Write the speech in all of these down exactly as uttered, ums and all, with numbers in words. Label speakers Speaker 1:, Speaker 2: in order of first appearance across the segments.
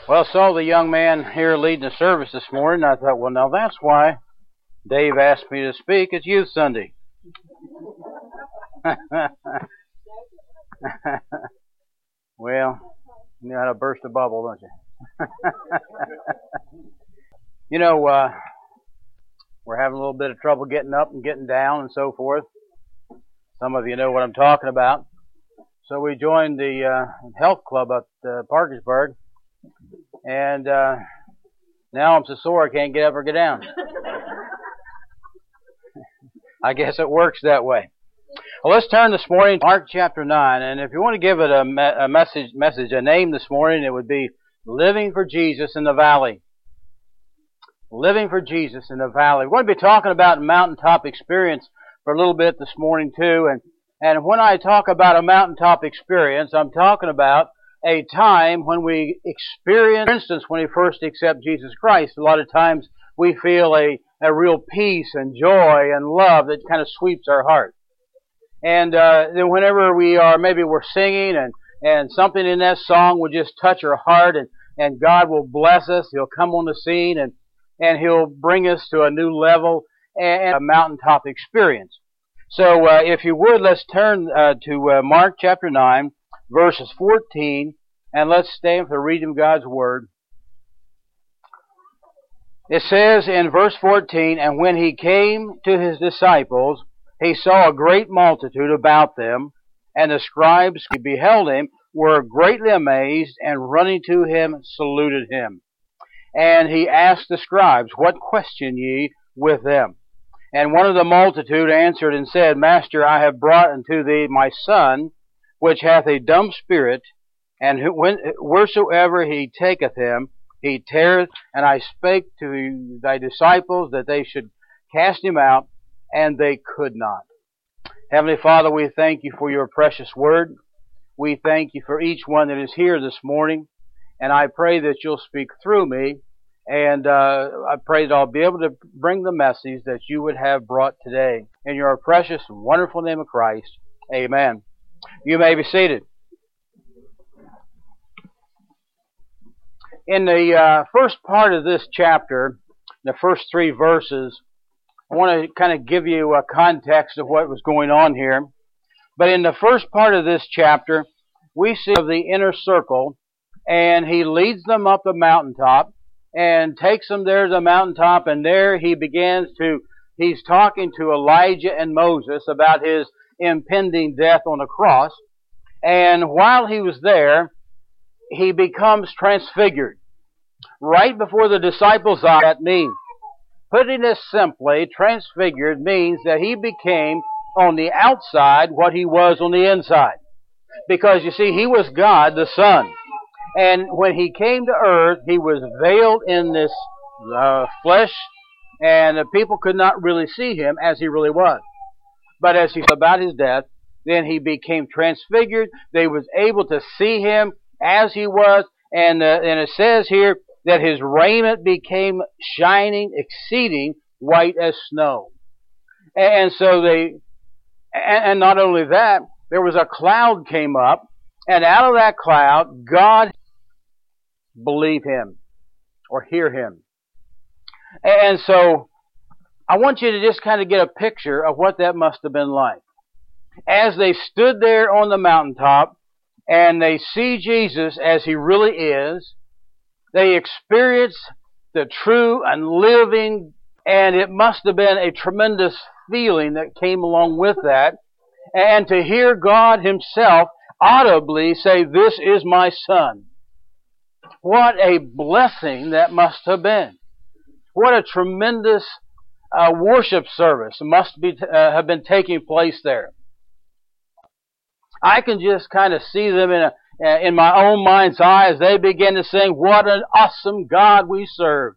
Speaker 1: Well, I saw the young man here leading the service this morning. I thought, well, now that's why Dave asked me to speak. It's Youth Sunday. Well, you know how to burst a bubble, don't you? You know, uh, we're having a little bit of trouble getting up and getting down and so forth. Some of you know what I'm talking about. So we joined the uh, health club at uh, Parkersburg, and uh, now I'm so sore I can't get up or get down. I guess it works that way. Well, let's turn this morning to Mark chapter nine, and if you want to give it a, me- a message, message, a name this morning, it would be Living for Jesus in the Valley. Living for Jesus in the Valley. We're going to be talking about mountaintop experience for a little bit this morning too, and and when I talk about a mountaintop experience, I'm talking about a time when we experience, for instance, when we first accept Jesus Christ. A lot of times we feel a, a real peace and joy and love that kind of sweeps our heart. And uh, then whenever we are, maybe we're singing and, and something in that song will just touch our heart, and, and God will bless us. He'll come on the scene and, and He'll bring us to a new level and a mountaintop experience. So uh, if you would, let's turn uh, to uh, Mark chapter nine, verses fourteen, and let's stand for the reading of God's Word. It says in verse fourteen, "And when He came to His disciples, He saw a great multitude about them, and the scribes who beheld Him were greatly amazed, and running to Him saluted Him. And He asked the scribes, What question ye with them? And one of the multitude answered and said, Master, I have brought unto thee my son, which hath a dumb spirit, and when, wheresoever he taketh him, he teareth. And I spake to thy disciples that they should cast him out, and they could not." Heavenly Father, we thank you for your precious word. We thank you for each one that is here this morning, and I pray that you'll speak through me. And uh, I pray that I'll be able to bring the message that you would have brought today. In your precious and wonderful name of Christ, amen. You may be seated. In the uh, first part of this chapter, the first three verses, I want to kind of give you a context of what was going on here. But in the first part of this chapter, we see of the inner circle, and he leads them up the mountaintop, and takes them there to the mountaintop, and there he begins to, he's talking to Elijah and Moses about his impending death on the cross. And while he was there, he becomes transfigured. Right before the disciples' eyes, that means, putting this simply, transfigured means that he became on the outside what he was on the inside. Because you see, he was God the Son. And when he came to earth, he was veiled in this uh, flesh, and the people could not really see him as he really was. But as he said about his death, then he became transfigured. They was able to see him as he was, and uh, and it says here that his raiment became shining, exceeding white as snow. And so they, and not only that, there was a cloud came up, and out of that cloud, God believe him or hear him. And so I want you to just kind of get a picture of what that must have been like. As they stood there on the mountaintop and they see Jesus as he really is, they experience the true and living, and it must have been a tremendous feeling that came along with that. And to hear God himself audibly say, "This is my son." What a blessing that must have been. What a tremendous uh, worship service must be uh, have been taking place there. I can just kind of see them in a, uh, in my own mind's eye as they begin to sing, "What an awesome God we serve."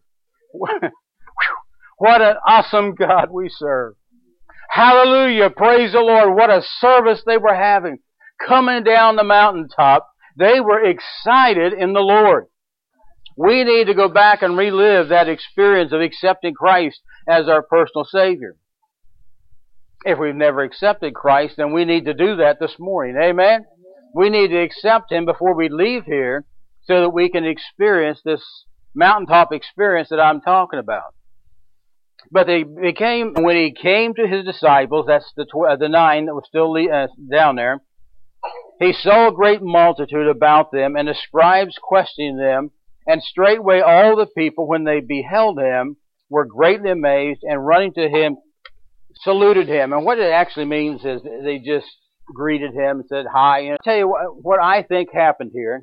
Speaker 1: What an awesome God we serve. Hallelujah, praise the Lord. What a service they were having. Coming down the mountaintop, they were excited in the Lord. We need to go back and relive that experience of accepting Christ as our personal Savior. If we've never accepted Christ, then we need to do that this morning. Amen? We need to accept Him before we leave here so that we can experience this mountaintop experience that I'm talking about. But they became, when he came to his disciples, that's the tw- uh, the nine that was still uh, down there, he saw a great multitude about them, and the scribes questioning them, and straightway all the people, when they beheld him, were greatly amazed, and running to him, saluted him. And what it actually means is they just greeted him and said hi. And I'll tell you what, what I think happened here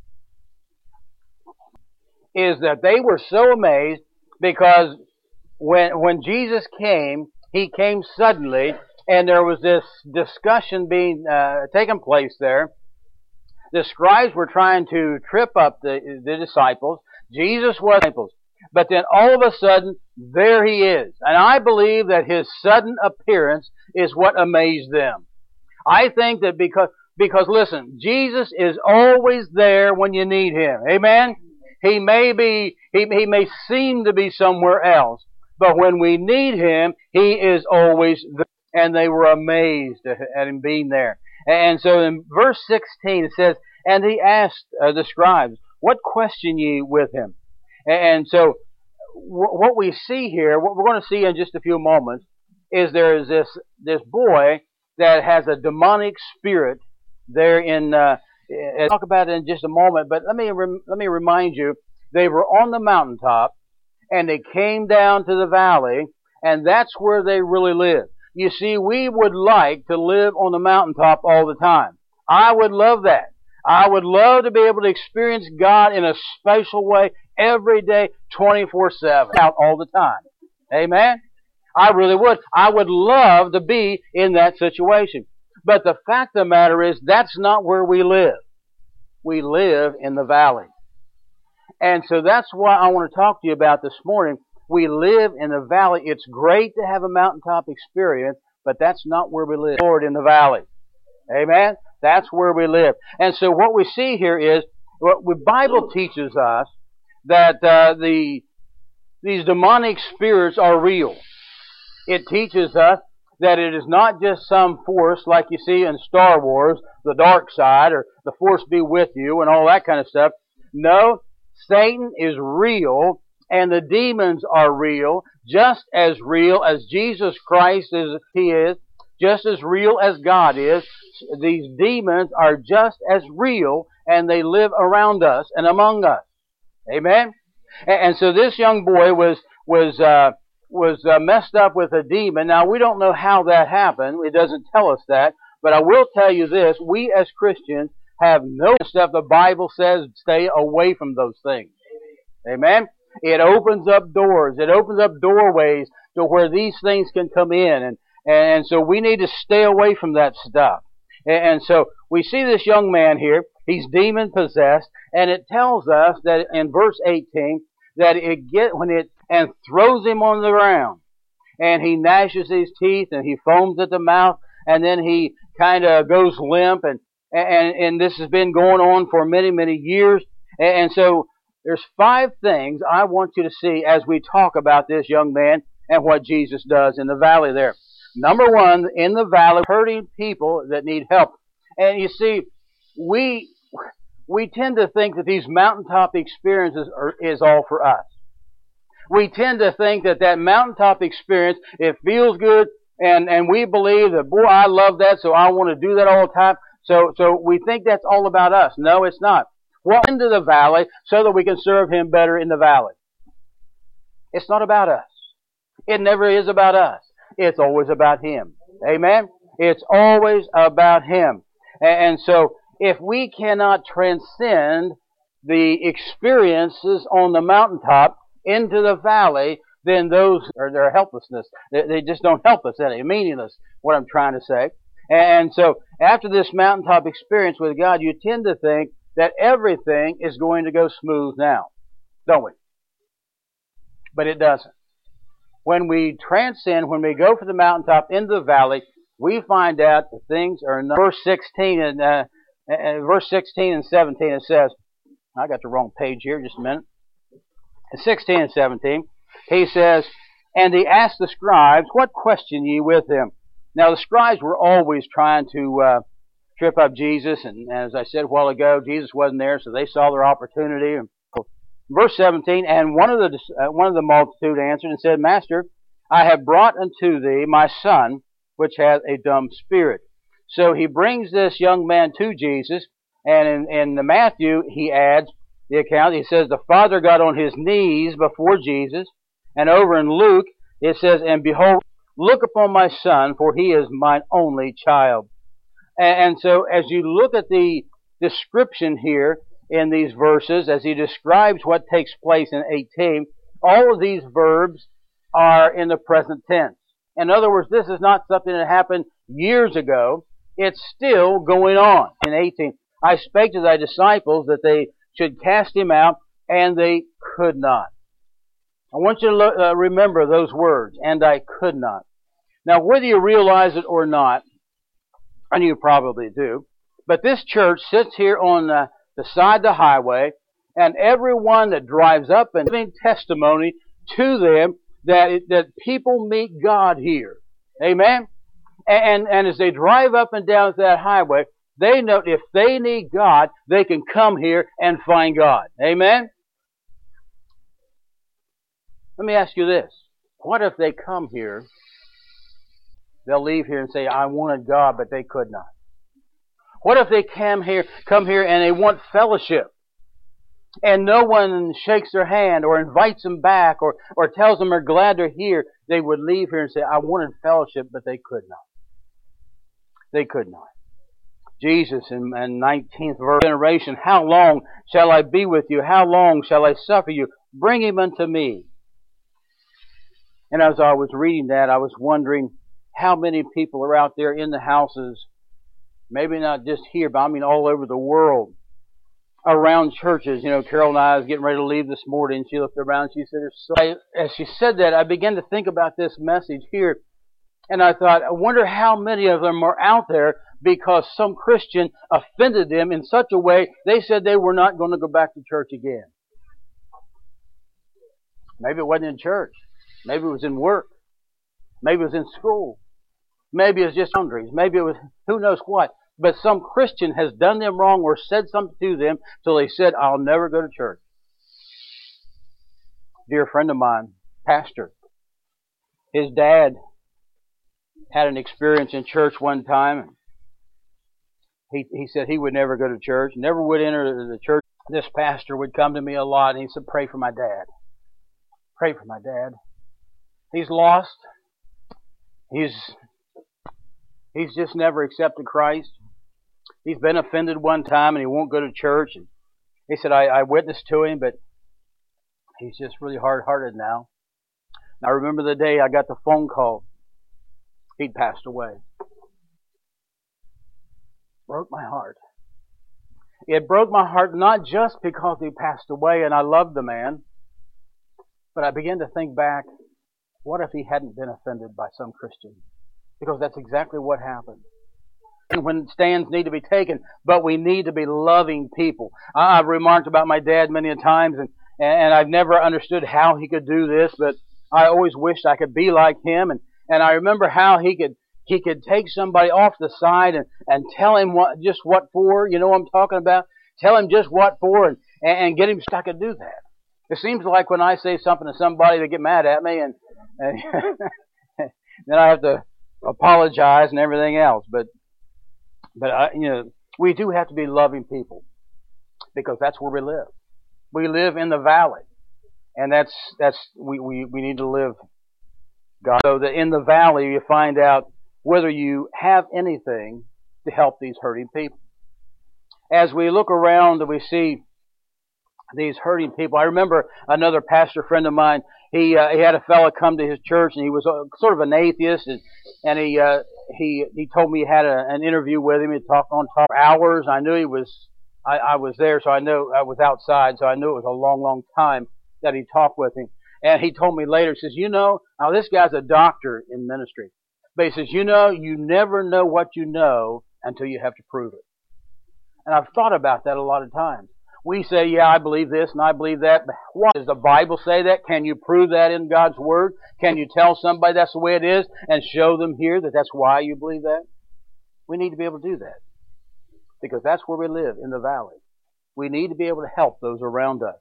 Speaker 1: is that they were so amazed because when when Jesus came, he came suddenly, and there was this discussion being uh, taking place there. The scribes were trying to trip up the, the disciples. Jesus was disciples. But then all of a sudden, there he is. And I believe that his sudden appearance is what amazed them. I think that because, because listen, Jesus is always there when you need him. Amen? He may be, he, he may seem to be somewhere else, but when we need him, he is always there. And they were amazed at him being there. And so in verse sixteen it says, and he asked uh, the scribes, what question ye with him? And so w- what we see here, what we're going to see in just a few moments, is there is this this boy that has a demonic spirit there in, uh, I'll talk about it in just a moment, but let me rem- let me remind you, they were on the mountaintop, and they came down to the valley, and that's where they really live. You see, we would like to live on the mountaintop all the time. I would love that. I would love to be able to experience God in a special way every day, twenty-four seven, out all the time. Amen? I really would. I would love to be in that situation. But the fact of the matter is, that's not where we live. We live in the valley. And so that's what I want to talk to you about this morning. We live in the valley. It's great to have a mountaintop experience, but that's not where we live. Lord, in the valley. Amen? That's where we live. And so what we see here is, what the Bible teaches us, that uh, the these demonic spirits are real. It teaches us that it is not just some force like you see in Star Wars, the dark side, or the force be with you, and all that kind of stuff. No, Satan is real, and the demons are real, just as real as Jesus Christ is, He is, just as real as God is. These demons are just as real, and they live around us and among us. Amen? And so this young boy was was uh, was uh, messed up with a demon. Now, we don't know how that happened. It doesn't tell us that. But I will tell you this. We as Christians have no stuff. The Bible says stay away from those things. Amen? It opens up doors. It opens up doorways to where these things can come in. And, and so we need to stay away from that stuff. And so we see this young man here. He's demon possessed. And it tells us that in verse eighteen that it get when it and throws him on the ground. And he gnashes his teeth and he foams at the mouth. And then he kind of goes limp. And, and, and this has been going on for many, many years. And so there's five things I want you to see as we talk about this young man and what Jesus does in the valley there. Number one, in the valley, hurting people that need help. And you see, we we tend to think that these mountaintop experiences are, is all for us. We tend to think that that mountaintop experience, it feels good, and, and we believe that, boy, I love that, so I want to do that all the time. So, so we think that's all about us. No, it's not. We're into the valley so that we can serve Him better in the valley. It's not about us. It never is about us. It's always about Him. Amen? It's always about Him. And so, if we cannot transcend the experiences on the mountaintop into the valley, then those are their helplessness. They, they just don't help us. They're meaningless, what I'm trying to say. And so, after this mountaintop experience with God, you tend to think that everything is going to go smooth now, don't we? But it doesn't. When we transcend, when we go from the mountaintop into the valley, we find out that things are not. Verse sixteen and uh, uh, verse sixteen and seventeen, it says, I got the wrong page here. Just a minute. In sixteen and seventeen, he says, and he asked the scribes, what question ye with him? Now the scribes were always trying to uh, trip up Jesus, and as I said a while ago, Jesus wasn't there, so they saw their opportunity. Verse seventeen, and one of the uh, one of the multitude answered and said, Master, I have brought unto thee my son, which hath a dumb spirit. So he brings this young man to Jesus, and in, in the Matthew he adds the account. He says the father got on his knees before Jesus, and over in Luke it says, and behold, look upon my son, for he is mine only child. And, and so as you look at the description here in these verses, as he describes what takes place in eighteen, all of these verbs are in the present tense. In other words, this is not something that happened years ago. It's still going on. In eighteen, I spake to thy disciples that they should cast him out, and they could not. I want you to look, uh, remember those words, and I could not. Now, whether you realize it or not, and you probably do, but this church sits here on the, the side of the highway, and everyone that drives up and giving testimony to them that that people meet God here. Amen? And, and as they drive up and down that highway, they know if they need God, they can come here and find God. Amen? Let me ask you this. What if they come here, they'll leave here and say, I wanted God, but they could not? What if they come here, come here and they want fellowship, and no one shakes their hand or invites them back or, or tells them they're glad they're here? They would leave here and say, I wanted fellowship, but they could not. They could not. Jesus in, in nineteenth verse, generation, how long shall I be with you? How long shall I suffer you? Bring him unto me. And as I was reading that, I was wondering how many people are out there in the houses, maybe not just here, but I mean all over the world, around churches. You know, Carol and I was getting ready to leave this morning. She looked around and she said, There's so... I, as she said that, I began to think about this message here. And I thought, I wonder how many of them are out there because some Christian offended them in such a way they said they were not going to go back to church again. Maybe it wasn't in church. Maybe it was in work. Maybe it was in school. Maybe it was just boundaries. Maybe it was who knows what. But some Christian has done them wrong or said something to them till they said, I'll never go to church. Dear friend of mine, pastor, his dad had an experience in church one time. He he said he would never go to church, never would enter the church. This pastor would come to me a lot and he said, pray for my dad. Pray for my dad. He's lost. He's he's just never accepted Christ. He's been offended one time and he won't go to church. And he said, I, I witnessed to him, but he's just really hard-hearted now. And I remember the day I got the phone call. He'd passed away. Broke my heart. It broke my heart not just because he passed away and I loved the man, but I began to think back, what if he hadn't been offended by some Christian? Because that's exactly what happened. And when stands need to be taken, but we need to be loving people. I've remarked about my dad many a times, and, and I've never understood how he could do this, but I always wished I could be like him. And, and I remember how he could he could take somebody off the side and, and tell him what just what for, you know what I'm talking about? Tell him just what for and, and get him I could do that. It seems like when I say something to somebody, they get mad at me, and, and then I have to apologize and everything else. But but I, you know, we do have to be loving people because that's where we live. We live in the valley, and that's that's we we, we need to live God. So that in the valley you find out whether you have anything to help these hurting people. As we look around and we see these hurting people, I remember another pastor friend of mine. He uh, he had a fellow come to his church, and he was a, sort of an atheist, and, and he uh, he he told me he had a, an interview with him. He talked on top for hours. I knew he was. I, I was there, so I knew I was outside, so I knew it was a long, long time that he talked with him. And he told me later, he says, you know, now this guy's a doctor in ministry, but he says, you know, you never know what you know until you have to prove it. And I've thought about that a lot of times. We say, yeah, I believe this and I believe that. But what does the Bible say that? Can you prove that in God's Word? Can you tell somebody that's the way it is and show them here that that's why you believe that? We need to be able to do that. because that's where we live, in the valley. We need to be able to help those around us.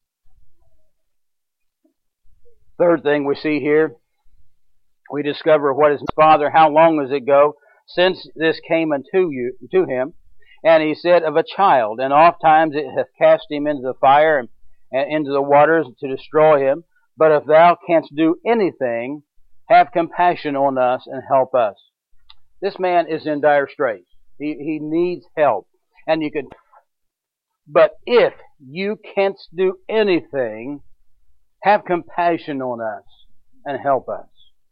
Speaker 1: Third thing we see here, we discover what is Father, how long does it go since this came unto you, to him? And he said, of a child, and oft times it hath cast him into the fire and, and into the waters to destroy him. But if thou canst do anything, have compassion on us and help us. This man is in dire straits. He, he needs help. And you could, but if you can't do anything, have compassion on us and help us.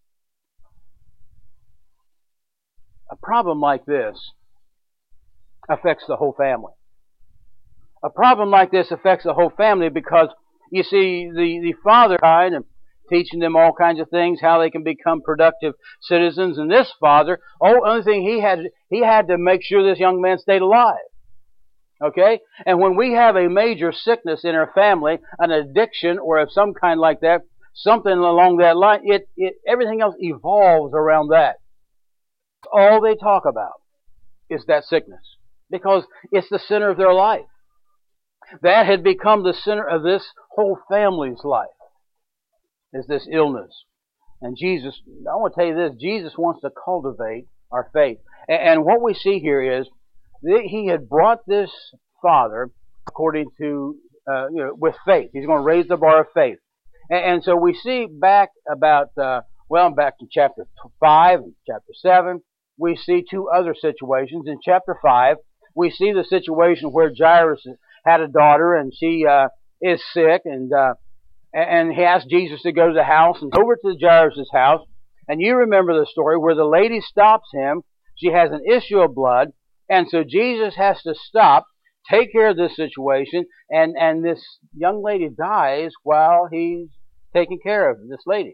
Speaker 1: A problem like this affects the whole family. A problem like this affects the whole family because, you see, the, the father died and teaching them all kinds of things, how they can become productive citizens. And this father, oh, only thing he had, he had to make sure this young man stayed alive. Okay? And when we have a major sickness in our family, an addiction or of some kind like that, something along that line, it, it everything else evolves around that. All they talk about is that sickness, because it's the center of their life. That had become the center of this whole family's life, is this illness. And Jesus, I want to tell you this, Jesus wants to cultivate our faith. And, and what we see here is that he had brought this father according to, uh, you know, with faith. He's going to raise the bar of faith. And, and so we see back about, uh, well, back to chapter five and chapter seven, we see two other situations. In chapter five, we see the situation where Jairus had a daughter and she uh, is sick, and uh, and he asked Jesus to go to the house and go over to Jairus' house. And you remember the story where the lady stops him. She has an issue of blood, and so Jesus has to stop, take care of this situation, and, and this young lady dies while he's taking care of this lady.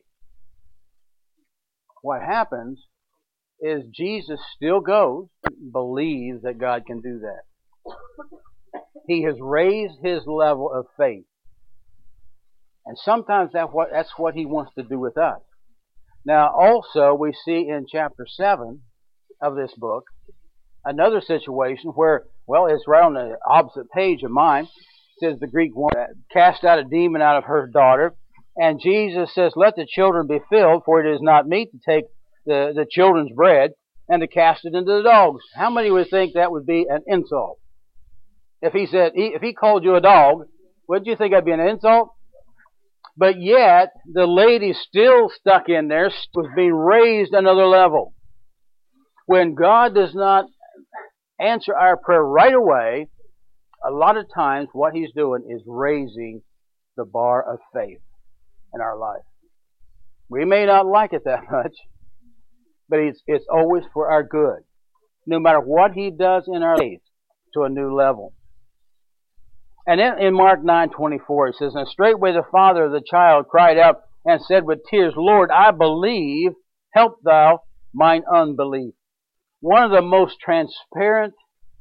Speaker 1: What happens is Jesus still goes and believes that God can do that. He has raised his level of faith. And sometimes that what, that's what he wants to do with us. Now also we see in chapter seven of this book another situation where, well, it's right on the opposite page of mine. It says the Greek woman cast out a demon out of her daughter. And Jesus says, let the children be filled, for it is not meet to take the, the children's bread and to cast it into the dogs. How many would think that would be an insult? If he said, if he called you a dog, wouldn't you think that'd be an insult? But yet, the lady still stuck in there, was being raised another level. When God does not answer our prayer right away, a lot of times what he's doing is raising the bar of faith in our life. We may not like it that much, but it's, it's always for our good. No matter what he does in our faith, to a new level. And in, in Mark nine twenty-four, it says, and straightway the father of the child cried out and said with tears, Lord, I believe, help thou mine unbelief. One of the most transparent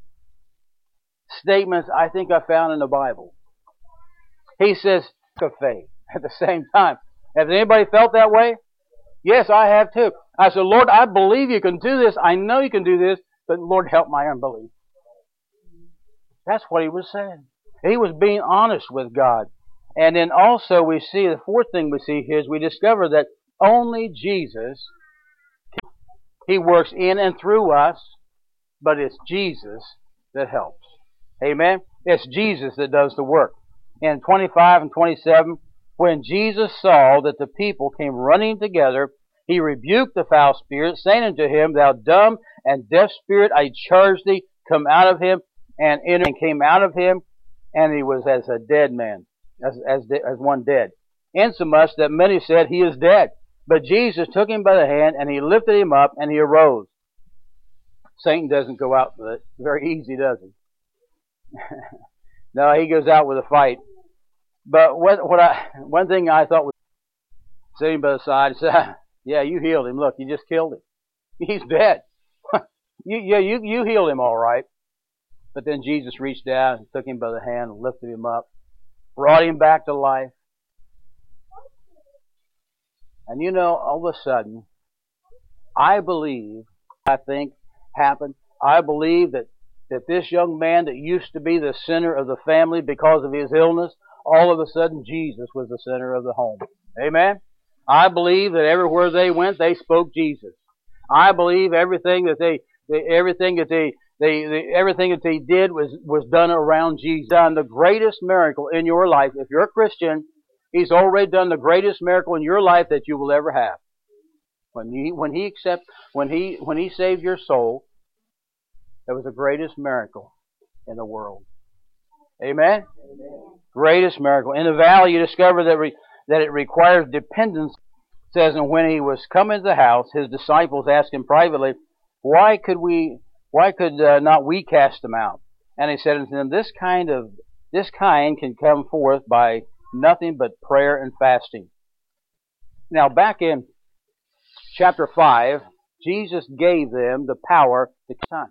Speaker 1: statements I think I found in the Bible. He says, of faith at the same time. Has anybody felt that way? Yes, I have too. I said, Lord, I believe you can do this. I know you can do this, but Lord, help my unbelief. That's what he was saying. He was being honest with God. And then also we see, the fourth thing we see here is we discover that only Jesus, he works in and through us, but it's Jesus that helps. Amen? It's Jesus that does the work. In twenty-five and twenty-seven, when Jesus saw that the people came running together, he rebuked the foul spirit, saying unto him, Thou dumb and deaf spirit, I charge thee, come out of him. And entered and came out of him, and he was as a dead man, as, as, as one dead. Insomuch that many said, He is dead. But Jesus took him by the hand, and he lifted him up, and he arose. Satan doesn't go out with it very easy, does he? No, he goes out with a fight. But what, what I, one thing I thought was sitting by the side, said, yeah, you healed him. Look, you just killed him. He's dead. you, yeah, you, you healed him all right. But then Jesus reached down and took him by the hand and lifted him up, brought him back to life. And you know, all of a sudden, I believe, I think, happened. I believe that, that this young man that used to be the center of the family because of his illness, all of a sudden Jesus was the center of the home. Amen? I believe that everywhere they went, they spoke Jesus. I believe everything that they, they everything that they, they, they, everything that they did was, was done around Jesus. Done the greatest miracle in your life. If you're a Christian, He's already done the greatest miracle in your life that you will ever have. When he, when he accept, when he, when he saved your soul, that was the greatest miracle in the world. Amen? Amen. Greatest miracle. In the valley, you discover that re, that it requires dependence. It says, and when he was coming to the house, his disciples asked him privately, "Why could we? Why could uh, not we cast them out?" And he said unto them, "This kind of this kind can come forth by nothing but prayer and fasting." Now, back in chapter five, Jesus gave them the power to cast.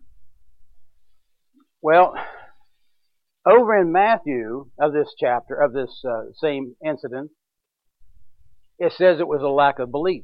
Speaker 1: Well, over in Matthew of this chapter, of this uh, same incident, it says it was a lack of belief.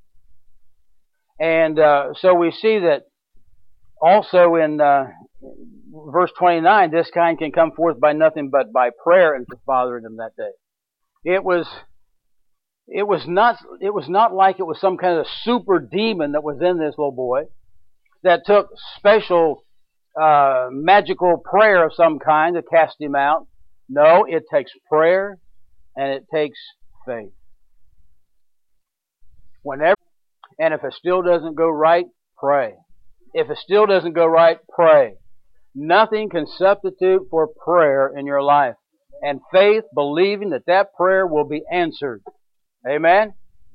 Speaker 1: And uh, so we see that also in uh, verse twenty-nine, this kind can come forth by nothing but by prayer and bothering them that day. It was, it was not, it was not like it was some kind of super demon that was in this little boy that took special uh, magical prayer of some kind to cast him out. No, it takes prayer and it takes faith. Whenever, and if it still doesn't go right, pray. If it still doesn't go right, pray. Nothing can substitute for prayer in your life. And faith, believing that that prayer will be answered. Amen?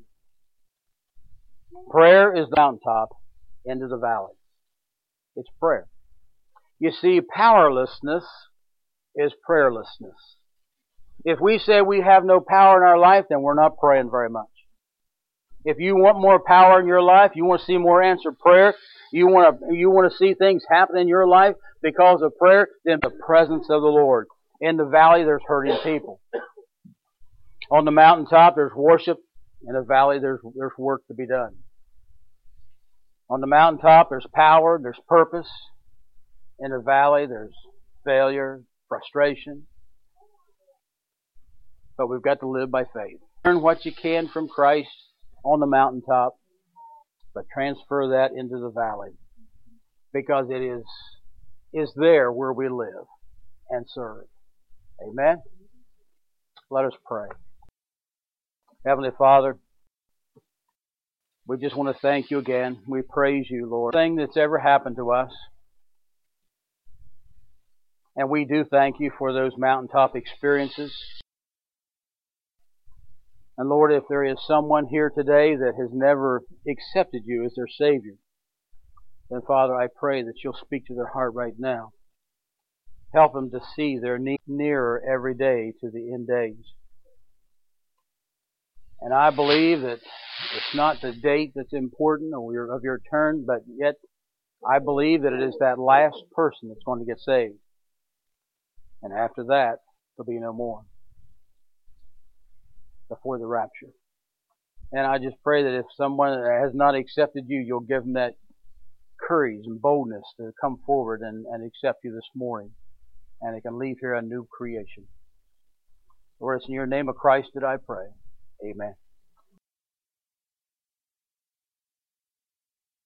Speaker 1: Prayer is the mountaintop into the valley. It's prayer. You see, powerlessness is prayerlessness. If we say we have no power in our life, then we're not praying very much. If you want more power in your life, you want to see more answered prayer, you want to, you want to see things happen in your life because of prayer, then the presence of the Lord. In the valley, there's hurting people. On the mountaintop, there's worship. In the valley, there's, there's work to be done. On the mountaintop, there's power, there's purpose. In the valley, there's failure, frustration. But we've got to live by faith. Learn what you can from Christ on the mountaintop, but transfer that into the valley. Because it is, is there where we live and serve. Amen? Let us pray. Heavenly Father, we just want to thank you again. We praise you, Lord. Thing that's ever happened to us. And we do thank you for those mountaintop experiences. And Lord, if there is someone here today that has never accepted you as their Savior, then Father, I pray that you'll speak to their heart right now. Help them to see their need nearer every day to the end days. And I believe that it's not the date that's important or your, of your turn, but yet I believe that it is that last person that's going to get saved. And after that, there'll be no more. Before the rapture. And I just pray that if someone has not accepted you, you'll give them that courage and boldness to come forward and, and accept you this morning. And they can leave here a new creation. Lord, it's in your name of Christ that I pray. Amen.